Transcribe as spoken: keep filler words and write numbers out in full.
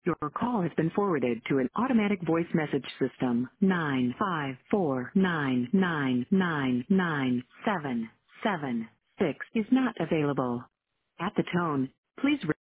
Your call has been forwarded to an automatic voice message system. nine five four nine nine nine nine seven seven six is not available. At the tone, please